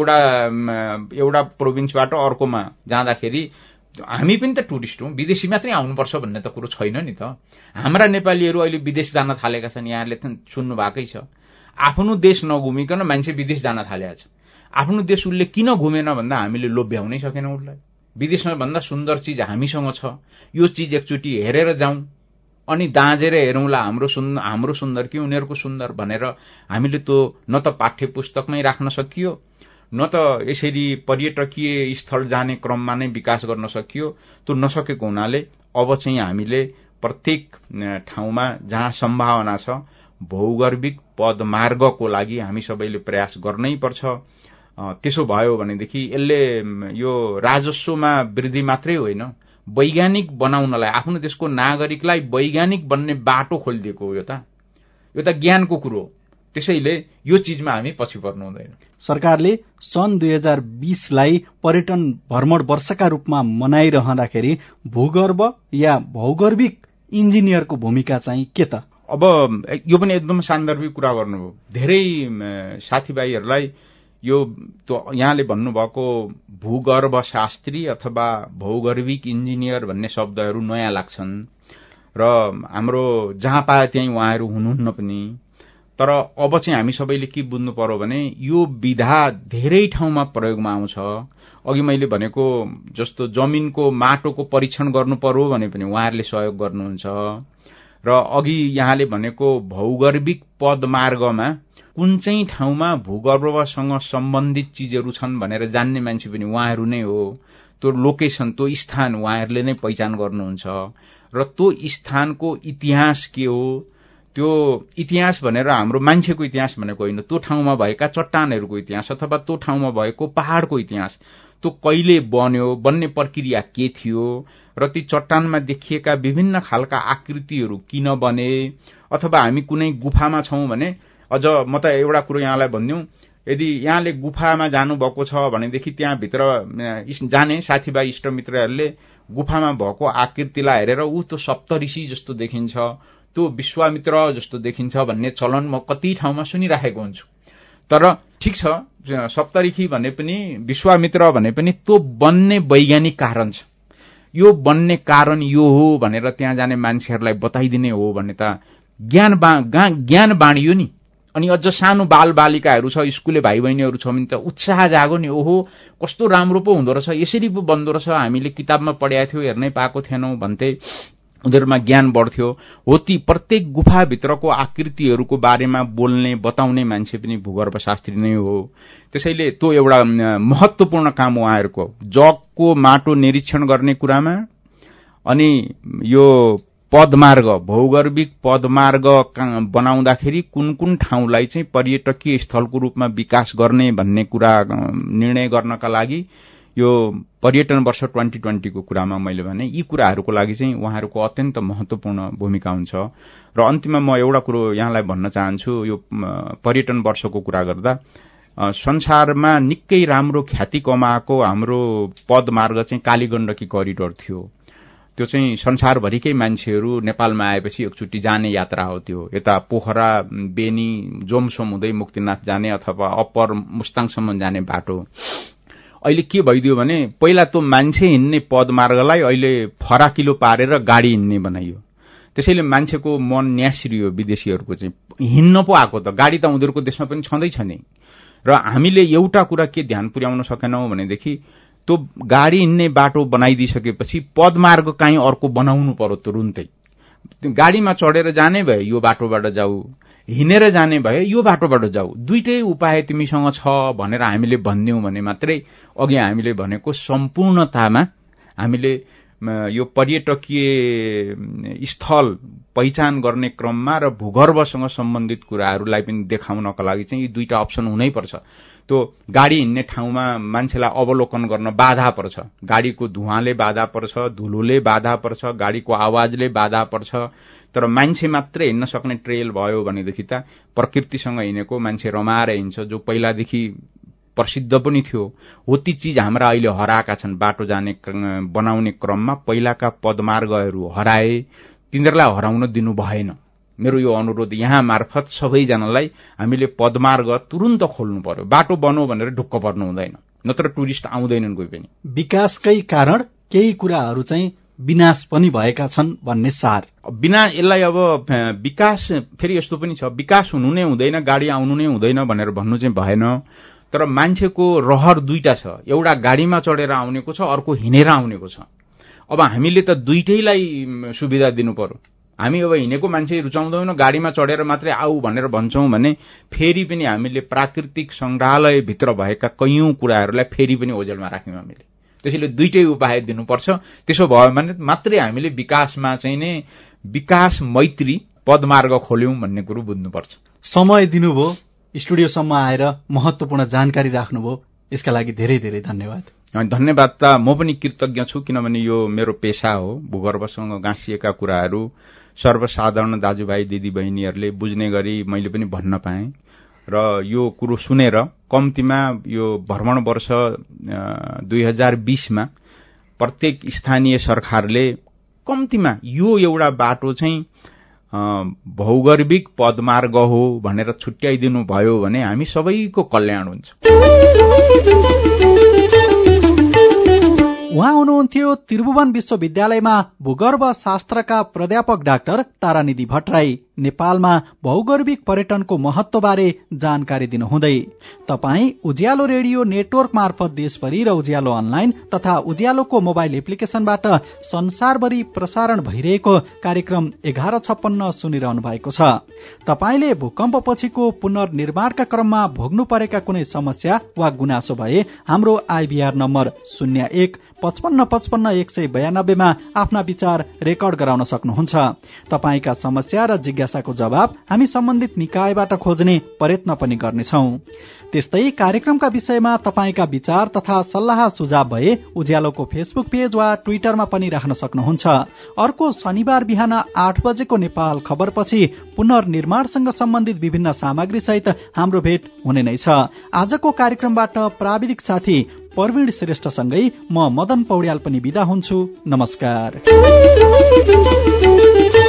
एउटा प्रोभिन्सबाट अर्कोमा जाँदाखेरि हामी पनि त टुरिस्ट हौं, विदेशी मात्रै आउनुपर्छ भन्ने त कुरो छैन नि त। हाम्रा नेपालीहरू अहिले विदेश जान थालेका छन्। यहाँहरूले सुन्नु भएकै छ। आफ्नो देश नघुमिकन मान्छे विदेश जान थालेका छ। आफ्नो देश उसले किन घुमेन भन्दा हामीले लोभ्याउनै सकेनौं उसलाई। विदेशमा भन्दा सुन्दर चीज हामीसँग छ, यो चीज एकचोटि हेरेर जाउँ अनि दाँजेर हेरौँला हाम्रो सुन्दर कि उनीहरूको सुन्दर भनेर हामीले त्यो न त पाठ्य पुस्तकमै राख्न सकियो न त यसरी पर्यटकीय स्थल जाने क्रममा नै विकास गर्न सकियो। त्यो नसकेको हुनाले अब चाहिँ हामीले प्रत्येक ठाउँमा जहाँ सम्भावना छ भौगर्भिक पदमार्गको लागि हामी सबैले प्रयास गर्नै पर्छ। त्यसो भयो भनेदेखि यसले यो राजस्वमा वृद्धि मात्रै होइन, वैज्ञानिक बनाउनलाई आफ्नो देशको नागरिकलाई वैज्ञानिक बन्ने बाटो खोलिदिएको हो। यो त ज्ञानको कुरो हो। त्यसैले यो चीजमा हामी पछि पर्नु हुँदैन। सरकारले सन् 2020लाई पर्यटन भ्रमण वर्षका रूपमा मनाइरहँदाखेरि भूगर्भ या भौगर्भिक इन्जिनियरको भूमिका चाहिँ के त? अब यो पनि एकदम सान्दर्भिक कुरा गर्नुभयो। धेरै साथीभाइहरूलाई यो यहाँले भन्नुभएको भूगर्भशास्त्री अथवा भौगर्भिक इन्जिनियर भन्ने शब्दहरू नयाँ लाग्छन् र हाम्रो जहाँ पाए त्यहीँ उहाँहरू हुनुहुन्न पनि। तर अब चाहिँ हामी सबैले के बुझ्नु पर्यो भने यो विधा धेरै ठाउँमा प्रयोगमा आउँछ। अघि मैले भनेको जस्तो जमिनको माटोको परीक्षण गर्नु पर्यो भने पनि उहाँहरूले सहयोग गर्नुहुन्छ र अघि यहाँले भनेको भौगर्भिक पदमार्गमा कुन चाहिँ ठाउँमा भूगर्भसँग सम्बन्धित चीजहरू छन् भनेर जान्ने मान्छे पनि उहाँहरू नै हो। त्यो लोकेसन, त्यो स्थान उहाँहरूले नै पहिचान गर्नुहुन्छ र त्यो स्थानको इतिहास के हो, त्यो इतिहास भनेर हाम्रो मान्छेको इतिहास भनेको होइन, त्यो ठाउँमा भएका चट्टानहरूको इतिहास अथवा त्यो ठाउँमा भएको पहाडको इतिहास, त्यो कहिले बन्यो, बन्ने प्रक्रिया के थियो र ती चट्टानमा देखिएका विभिन्न खालका आकृतिहरू किन बने, अथवा हामी कुनै गुफामा छौं भने अझ म त एउटा कुरो यहाँलाई भनिदिउँ, यदि यहाँले गुफामा जानुभएको छ भनेदेखि त्यहाँभित्र जाने साथीभाइ इष्टमित्रहरूले गुफामा भएको आकृतिलाई हेरेर त्यो सप्तऋषि जस्तो देखिन्छ, त्यो विश्वामित्र जस्तो देखिन्छ भन्ने चलन म कति ठाउँमा सुनिराखेको हुन्छु। तर ठिक छ, सप्तऋषि भने पनि विश्वामित्र भने पनि त्यो बन्ने वैज्ञानिक कारण छ। यो बन्ने कारण यो हो भनेर त्यहाँ जाने मान्छेहरूलाई बताइदिने हो भने त ज्ञान बाँडियो नि। अनि अझ सानो बालबालिकाहरू छ, स्कुले भाइ बहिनीहरू छ भने त उत्साह जागो नि, ओहो कस्तो राम्रो पो हुँदो रहेछ, यसरी पो बन्दो रहेछ, हामीले किताबमा पढेका थियौँ, हेर्नै पाएको थिएनौँ भन्थे। उनीहरूमा ज्ञान बढ्थ्यो। हो ती प्रत्येक गुफाभित्रको आकृतिहरूको बारेमा बोल्ने बताउने मान्छे पनि भूगर्भशास्त्री नै हो। त्यसैले त्यो एउटा महत्वपूर्ण काम उहाँहरूको, जगको माटो निरीक्षण गर्ने कुरामा, अनि यो पदमार्ग, भौगर्भिक पदमार्ग बनाउँदाखेरि कुन कुन ठाउँलाई चाहिँ पर्यटकीय स्थलको रूपमा विकास गर्ने भन्ने कुरा निर्णय गर्नका लागि यो पर्यटन वर्ष 2020 को कुरामा मैले भने यी कुराहरूको लागि चाहिँ उहाँहरूको अत्यन्त महत्वपूर्ण भूमिका हुन्छ। र अन्तिममा म एउटा कुरो यहाँलाई भन्न चाहन्छु, यो पर्यटन वर्षको कुरा गर्दा संसारमा निकै राम्रो ख्याति कमाएको हाम्रो पदमार्ग चाहिँ कालीगण्डकी करिडोर थियो। त्यो चाहिँ संसारभरिकै मान्छेहरू नेपालमा आएपछि एकचोटि जाने यात्रा हो। त्यो यता पोखरा, बेनी, जोमसोम हुँदै मुक्तिनाथ जाने अथवा अप्पर मुस्ताङसम्म जाने बाटो। अहिले के भइदियो भने पहिला त्यो मान्छे हिँड्ने पदमार्गलाई अहिले फराकिलो पारेर गाडी हिँड्ने बनाइयो। त्यसैले मान्छेको मन न्यासिरियो, विदेशीहरूको चाहिँ हिँड्न पो आएको त, गाडी त उनीहरूको देशमा पनि छँदैछ नि। र हामीले एउटा कुरा के ध्यान पुर्याउन सकेनौं भनेदेखि त्यो गाडी हिँड्ने बाटो बनाइदिइसकेपछि पदमार्ग काहीँ अर्को बनाउनु पर्यो तुरुन्तै। गाडीमा चढेर जाने भए यो बाटोबाट जाऊ, हिँडेर जाने भए यो बाटोबाट जाऊ, दुईटै उपाय तिमीसँग छ भनेर हामीले भन्दियौं भने मात्रै अघि हामीले भनेको सम्पूर्णतामा हामीले यो पर्यटकीय स्थल पहिचान गर्ने क्रममा र भूगर्भसँग सम्बन्धित कुराहरूलाई पनि देखाउनका लागि चाहिँ यी दुईटा अप्सन हुनैपर्छ। त्यो गाडी हिँड्ने ठाउँमा मान्छेलाई अवलोकन गर्न बाधा पर्छ, गाडीको धुवाँले बाधा पर्छ, धुलोले बाधा पर्छ, गाडीको आवाजले बाधा पर्छ। तर मान्छे मात्रै हिँड्न सक्ने ट्रेल भयो भनेदेखि त प्रकृतिसँग हिँडेको मान्छे रमाएर हिँड्छ, जो पहिलादेखि प्रसिद्ध पनि थियो। हो ती चीज हाम्रा अहिले हराएका छन्। बाटो जाने बनाउने क्रममा पहिलाका पदमार्गहरू हराए, तिनीहरूलाई हराउन दिनु भएन। मेरो यो अनुरोध यहाँ मार्फत सबैजनालाई, हामीले पदमार्ग तुरुन्त खोल्नु पर्यो। बाटो बनौ भनेर ढुक्क पर्नु हुँदैन, नत्र टुरिस्ट आउँदैनन् कोही पनि। विकासकै कारण केही कुराहरू चाहिँ विनाश पनि भएका छन् भन्ने सार। बिना यसलाई अब विकास फेरि यस्तो पनि छ, विकास हुनु नै हुँदैन, गाडी आउनु नै हुँदैन भनेर भन्नु चाहिँ भएन। तर मान्छेको रहर दुईटा छ, एउटा गाडीमा चढेर आउनेको छ, अर्को हिँडेर आउनेको छ। अब हामीले त दुईटैलाई सुविधा दिनु पर्यो। हामी अब हिँडेको मान्छे रुचाउँदैनौँ, गाडीमा चढेर मात्रै आऊ भनेर भन्छौं भने फेरि पनि हामीले प्राकृतिक संग्रहालयभित्र भएका कैयौं कुराहरूलाई फेरि पनि ओझेलमा राख्यौं हामीले। त्यसैले दुईटै उपाय दिनुपर्छ। त्यसो भयो भने मात्रै हामीले विकासमा चाहिँ नै विकास मैत्री पदमार्ग खोल्यौं भन्ने कुरो बुझ्नुपर्छ। समय दिनुभयो, स्टुडियोसम्म आएर महत्वपूर्ण जानकारी राख्नुभयो, यसका लागि धेरै धेरै धन्यवाद। धन्यवाद त म पनि कृतज्ञ छु, किनभने यो मेरो पेशा हो। भूगर्भसँग गाँसिएका कुराहरू सर्वसाधारण दाजुभाइ दिदीबहिनीहरूले बुझ्ने गरी मैले पनि भन्न पाएँ र यो कुरो सुनेर कम्तीमा यो भ्रमण वर्ष 2020 मा प्रत्येक स्थानीय सरकारले कम्तीमा यो एउटा बाटो चाहिँ भौगर्भिक पदमार्ग हो भनेर छुट्याइदिनु भयो भने हामी सबैको कल्याण हुन्छ। उहाँ हुनुहुन्थ्यो त्रिभुवन विश्वविद्यालयमा भूगर्भ शास्त्रका प्राध्यापक डाक्टर तारानिधि भट्टराई। नेपालमा भौगर्भिक पर्यटनको महत्वबारे जानकारी दिनुहुँदै तपाई उज्यालो रेडियो नेटवर्क मार्फत देशभरि र उज्यालो अनलाइन तथा उज्यालोको मोबाइल एप्लिकेशनबाट संसारभरि प्रसारण भइरहेको कार्यक्रम 1156 सुनिरहनु भएको छ। तपाईले भूकम्पपछिको पुनर्निर्माणका क्रममा भोग्नु परेका कुनै समस्या वा गुनासो भए हाम्रो आइभीआर नम्बर 01 55 55 192 मा आफ्ना विचार रेकर्ड गराउन सक्नुहुन्छ। तपाईका समस्या र जिज्ञासाको जवाब हामी सम्बन्धित निकायबाट खोज्ने प्रयत्न पनि गर्नेछौं। त्यस्तै कार्यक्रमका विषयमा तपाईका विचार तथा सल्लाह सुझाव भए उज्यालोको फेसबुक पेज वा ट्विटरमा पनि राख्न सक्नुहुन्छ। अर्को शनिबार बिहान 8 बजेको नेपाल खबरपछि पुनर्निर्माणसँग सम्बन्धित विभिन्न सामग्री सहित हाम्रो भेट हुने नै छ। आजको कार्यक्रमबाट प्राविधिक साथी प्रवीण श्रेष्ठसँगै म मदन पौड्याल पनि बिदा हुन्छु। नमस्कार।